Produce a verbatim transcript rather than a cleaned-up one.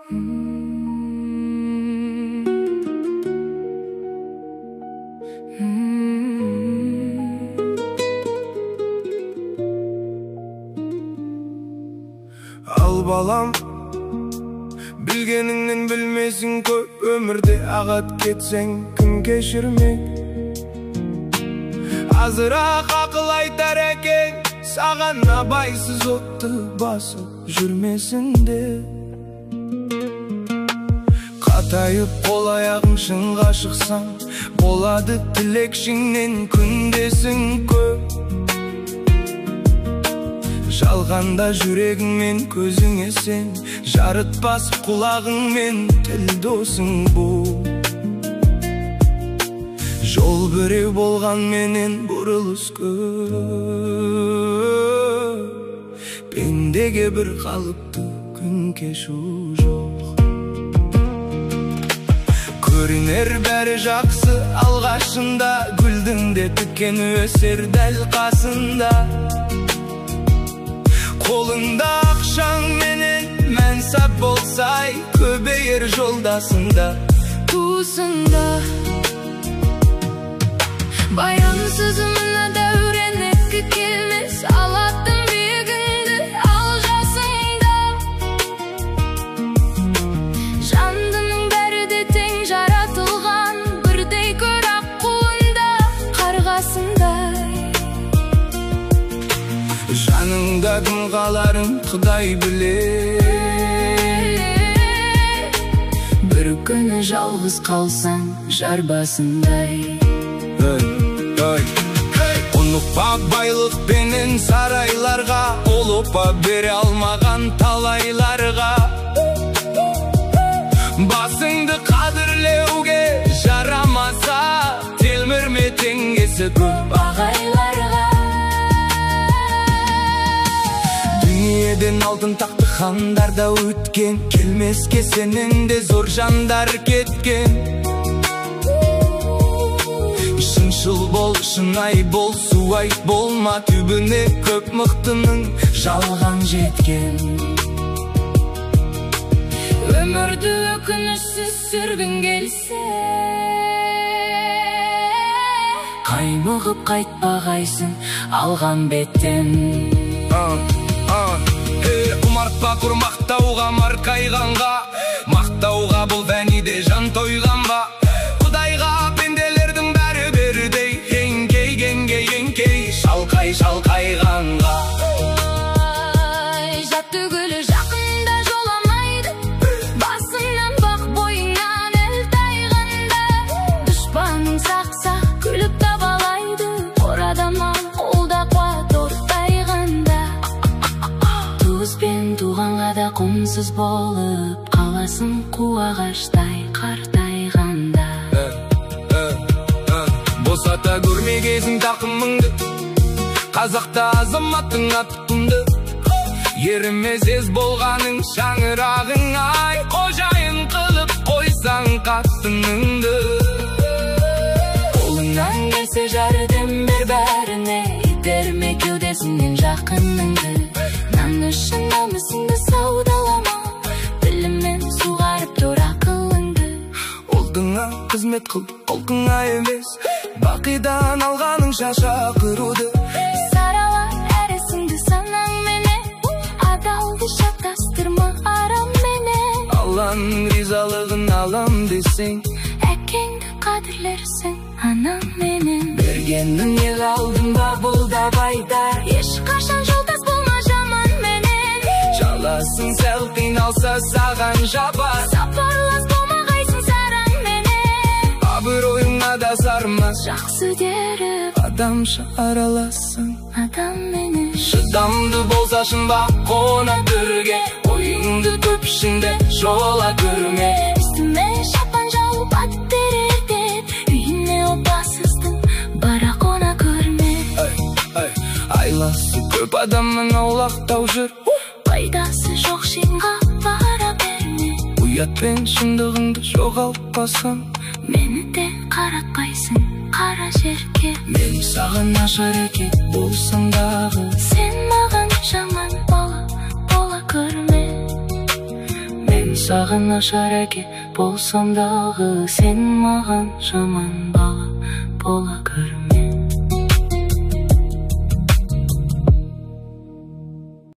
Ал балам, білгеніңнен білмесің көп өмірде, ағат кетсең кім кешірмек. Азырақ ақыл айтар екен, саған абайсыз отты басып жүрмесінде. Қатайып қол аяғың шыңға шықсаң, болады тілекшіңнен күндесің көп. Жалғанда жүрегіңмен көзіңе сен, жарытпас құлағыңмен тіл досың бұл. Жол біреу болған менен бұрылыс көп. Пендеге бір қалыпты күн кешу жоқ. Көрінер бәрі жақсы алғашында, гүлдің де тікен өсер дәл қасында. Қолыңда ақшаң менен мәнсап болсай, көбейер жолдасында, туысында. Баянсыз мына дәуренекке келмес, алатын биігіңді ал жасыңда. Жандының бәрі де тең жаратылған, бірдей көр аққуында, қарғасындай. Жаныңда кім қаларын Құдай біле. Бір күні жалғыз қалсаң жар басындай. Ұнықпа байлық пенен сарайларға, ол опа бере алмаған талайларға. Басыңды қадірлеуге жарамаса, телмірме теңгесі көп ағайларға. Дүниеден алтын тақты хандарда өткен, келмеске сенен де зор жандар кеткен. Шыншыл бол, шынай бол, суай болма, түбіне көп мықтының жалған жеткен. Өмірді өкінішсіз сүргін келсе, қаймығып қайтпағайсың алған беттен. Құмартпа құр мақтауға, марқайғанға, мақтауға бұл вәниде жан тойғанға. Құдайға пенделердің бәрі бердей, еңкей, еңкей, еңкей, шалқай, шалқайғанға. Жат түгілі жақында жоламайды, басыңнан бақ бойыңнан әл тайғанда. Дұшпаның сақ-сақ күліп табалайды, қорадаман қолда қуат ортайғанда. Туыспен туғанға да құмсыз болып, қаласың қу ағаштай қартайғанда. Босата көрмегесің тақымыңды, қазақта азаматтың аттыңды. Ерімесез болғаның шаңырағың, ай, қожайын қылып қойсаң қаттыныңды. Қолыңнан келсе жәрдем бер бәріне, итерме кеудесіңнен жақыныңды. Нан үшін намысыңды саудалама, біліммен суғарып тұр ақылыңды. Ұлтыңа қызмет қыл, ұлтыңа емес, бақидан алғаның шақыруды. Сарала әрісіңді санаң менен, адалды шатастырма арам менен. Алланың ризалығын алам десең, әкеңді қадірлерсің анам менен. Бергеннің ел алдында бұл да байда, ешқашан жолдас болма жаман менен. Жаласың сәл қиналса саған жабар, сапарлас болмағайсың сараң менен. Абыройыңа да сармас, жақсы деріп адамша аралассың адам менен. Шыдамды болса шынбақ қона түрге, ойыңды көп ішінде жола көрме. Үстіме шапан жауып ат терерден, үйіне опасыздың бара қона көрме. Айласы көп адамның аулақтау жүр, пайдасы жоқ шыңға бара берме. Ұят пен шындығыңды жоғалтпасаң, мені де қаратпайсың қара жерге. Мен саған нашар екен болсам дағы, сен маған жаман бала бола көрме. Мен саған нашар әке болсам дағы, сен маған жаман бала бола көрме.